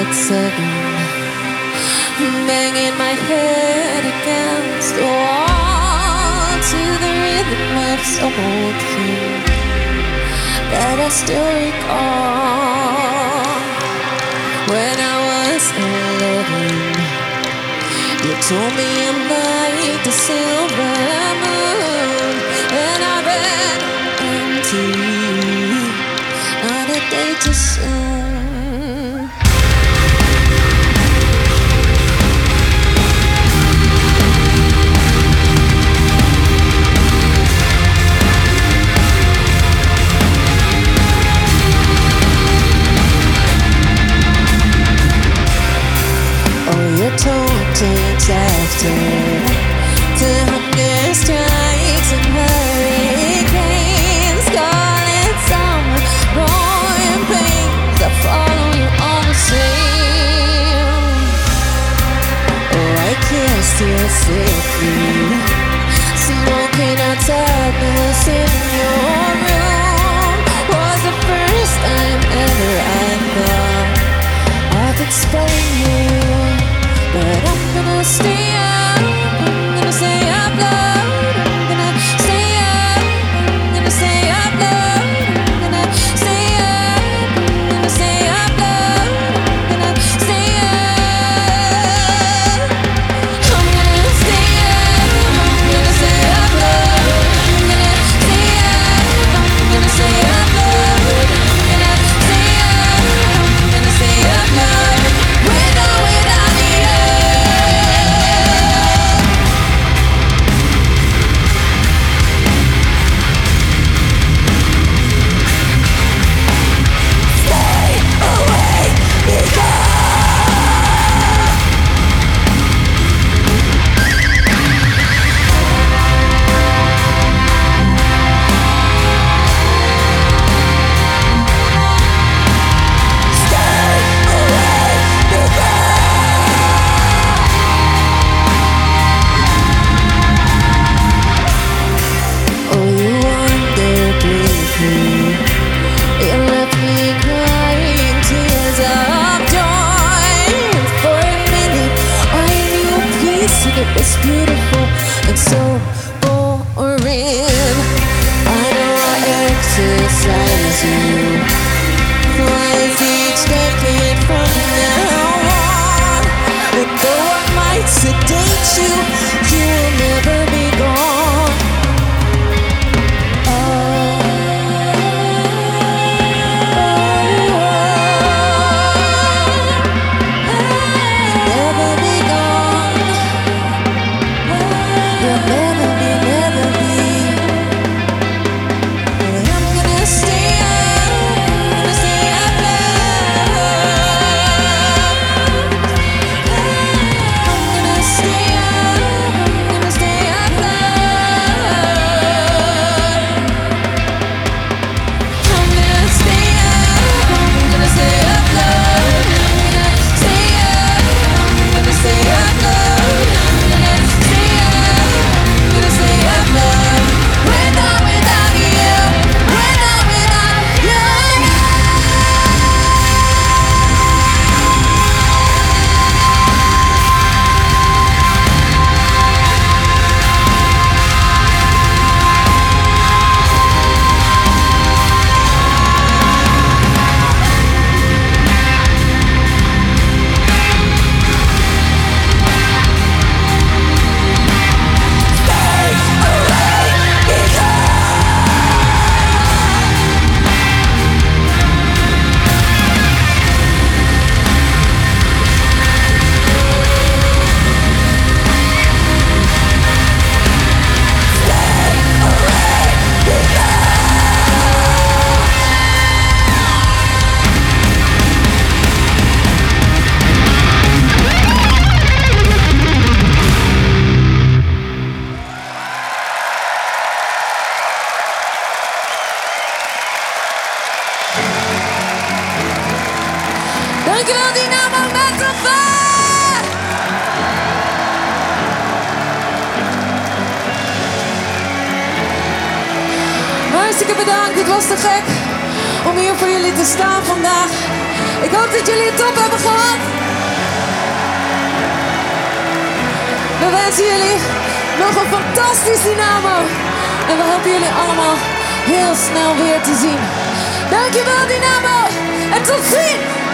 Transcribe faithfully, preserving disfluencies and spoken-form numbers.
seven, banging my head against the wall to the rhythm of some old tune that I still recall. When I was eleven, you told me I'm like the silver moon, and I ran into you on a day too soon. Told takes after the hunger strikes and hurricanes, calling summer, growing pains. I follow you all the same. Oh, I kissed you safely, smoking out sadness in your room. Was the first time ever I thought I could explain you. But I'm gonna stay up, I'm gonna stay up loud, I'm gonna stay up, I'm gonna stay up loud, I'm gonna stay up, I'm gonna stay up loud, I'm gonna stay up. I'm gonna stay up, I'm gonna stay up loud, I'm gonna stay up, I'm gonna stay up loud, I'm gonna stay up, I'm gonna stay up loud, with or without you. It's beautiful and so boring. I know I exercise you twice each decade from now on. But though I might sedate you, you will never be gone. Oh, never be gone. You'll never be, never be. But I'm gonna stay up, I'm gonna stay up loud. I'm gonna stay up, I'm gonna stay up loud. I'm gonna stay up, I'm gonna stay up loud. I'm gonna stay up, I'm gonna stay up loud. I'm gonna stay up, I'm gonna stay up loud. With or without you, with or without you. Dankjewel Dynamo Metropool! Hartstikke bedankt, het was te gek om hier voor jullie te staan vandaag. Ik hoop dat jullie het top hebben gehad. We wensen jullie nog een fantastisch Dynamo. En we hopen jullie allemaal heel snel weer te zien. Dankjewel Dynamo. En tot ziens.